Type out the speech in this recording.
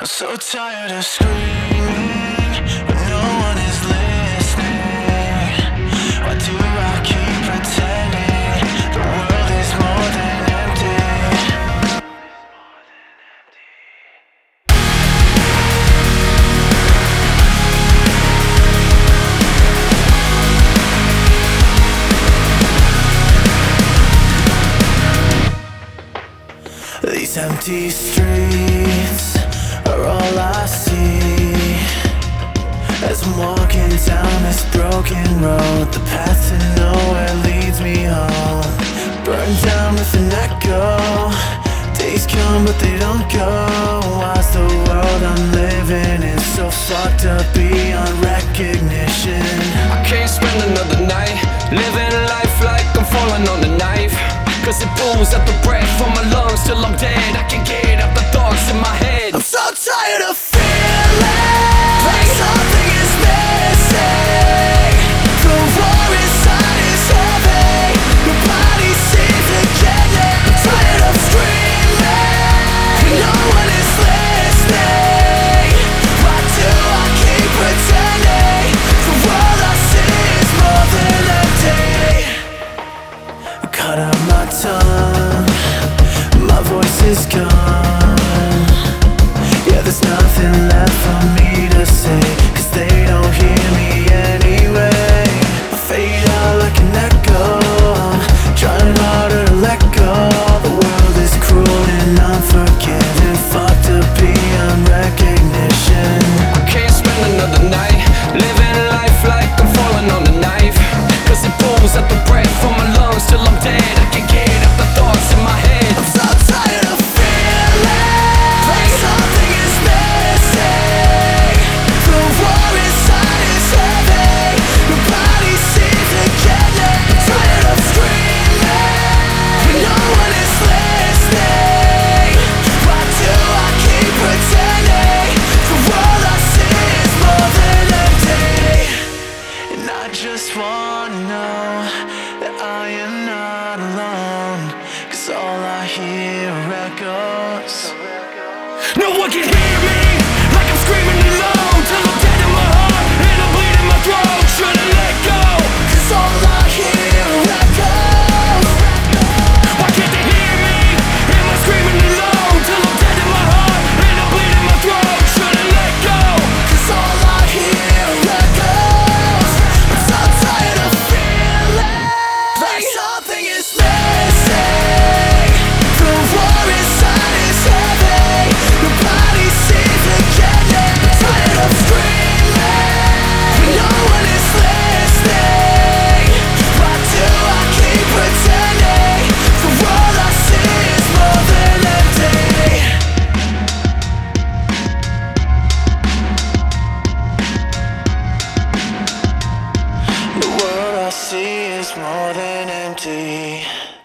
So tired of screaming when no one is listening. Why do I keep pretending the world is more than empty? These empty streets are all I see as I'm walking down this broken road. The path to nowhere leads me home. Burned down with an echo. Days come but they don't go. Why's the world I'm living in so fucked up beyond recognition? I can't spend another night living life like I'm falling on a knife, 'cause it pulls at the breath from my lungs till I'm dead. I can't get out the thoughts in my head. I'm so tired of feeling like something is missing. The war inside is heavy. Your body seems to get it. I'm tired of screaming, no one is listening. Why do I keep pretending the world I see is more than empty? Cut out my tongue, my voice is gone. Yeah, there's nothing left for me to say, 'cause they don't hear me anyway. I fade out like an echo. I'm trying harder to let go. The world is cruel and unforgiving, fucked up beyond recognition. I can't spend another night living life like I'm falling on a knife, 'cause it pulls at the breath from my lungs till I'm dead. I can't get out the thoughts in my head. I'm so tired of feeling like something is missing. The war inside is heavy. Your body seems to get it. I'm tired of screaming, no one is listening. Why do I keep pretending the world I see is more than empty? And I just wanna know that I am not alone, 'cause all I hear are echoes. No one can hear me like I'm screaming alone till I'm dead in my heart and I'm bleeding my throat. Should've let go, 'Cause all I hear are echoes. why can't they hear me? Am I screaming alone till I'm dead in my heart and I'm bleeding my throat? Should've let go. 'Cause all I hear are echoes. I'm so tired of feeling like something is missing. The war inside is heavy. Your body seems to get it. I'm tired of screaming, no one is listening. Why do I keep pretending the world I see is more than empty? The world I see is more than empty.